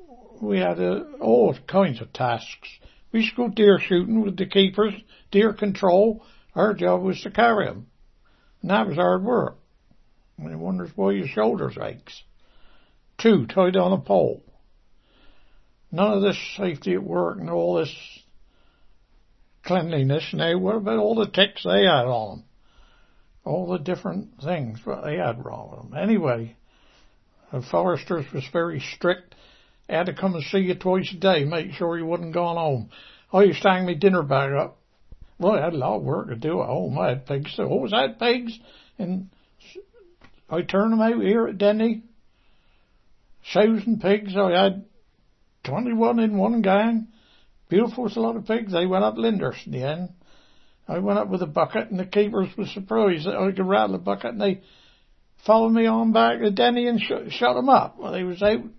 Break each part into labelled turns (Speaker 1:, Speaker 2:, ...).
Speaker 1: we had all kinds of tasks. We used to go deer shooting with the keepers, deer control. Our job was to carry them. And that was hard work. And he wonders why your shoulders aches. 2 tied on a pole. None of this safety at work and all this cleanliness. Now, what about all the ticks they had on them? All the different things that they had wrong with them. Anyway, the foresters was very strict. They had to come and see you twice a day, make sure you wasn't gone home. I used to hang my dinner bag up. Well, I had a lot of work to do at home. I had pigs. So always had pigs. And I turned them out here at Denny. Sows and pigs. I had 21 in one gang. Beautiful was a lot of pigs. They went up Lyndhurst in the end. I went up with a bucket and the keepers were surprised that I could rattle a bucket and they followed me on back to Denny and shut them up. Well, they was out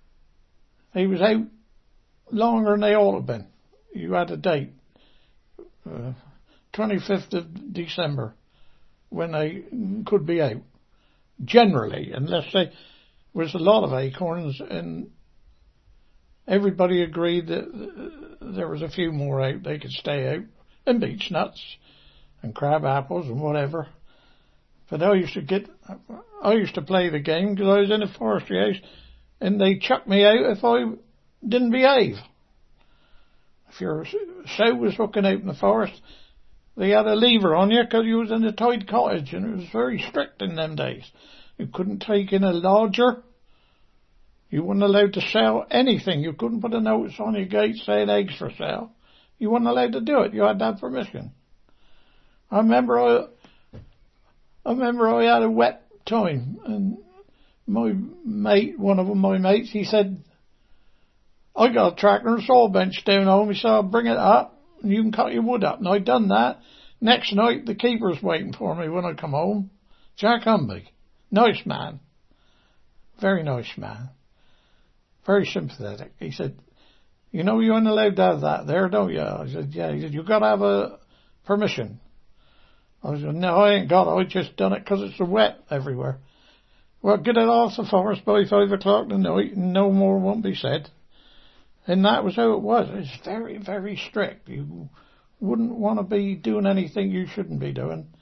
Speaker 1: longer than they ought to have been. You had a date. 25th of December when they could be out. Generally, unless there was a lot of acorns and everybody agreed that there was a few more out, they could stay out, and beech nuts and crab apples and whatever. But I used to play the game because I was in a forestry house and they chucked me out if I didn't behave. If your sow was hooking out in the forest, they had a lever on you because you was in a tied cottage, and it was very strict in them days. You couldn't take in a lodger. You weren't allowed to sell anything. You couldn't put a notice on your gate saying eggs for sale. You weren't allowed to do it. You had to have permission. I remember I had a wet time, and my mate, one of my mates, he said, I got a tractor and a saw bench down home. He said, I'll bring it up and you can cut your wood up. And I'd done that. Next night, the keeper's waiting for me when I come home. Jack Humby. Nice man. Very nice man. Very sympathetic. He said, you know you aren't allowed to have that there, don't you? I said, yeah. He said, you got to have a permission. I said, no, I ain't got it. I just done it because it's so wet everywhere. Well, get it off the forest by 5 o'clock in the night and no more won't be said. And that was how it was. It's very, very strict. You wouldn't want to be doing anything you shouldn't be doing.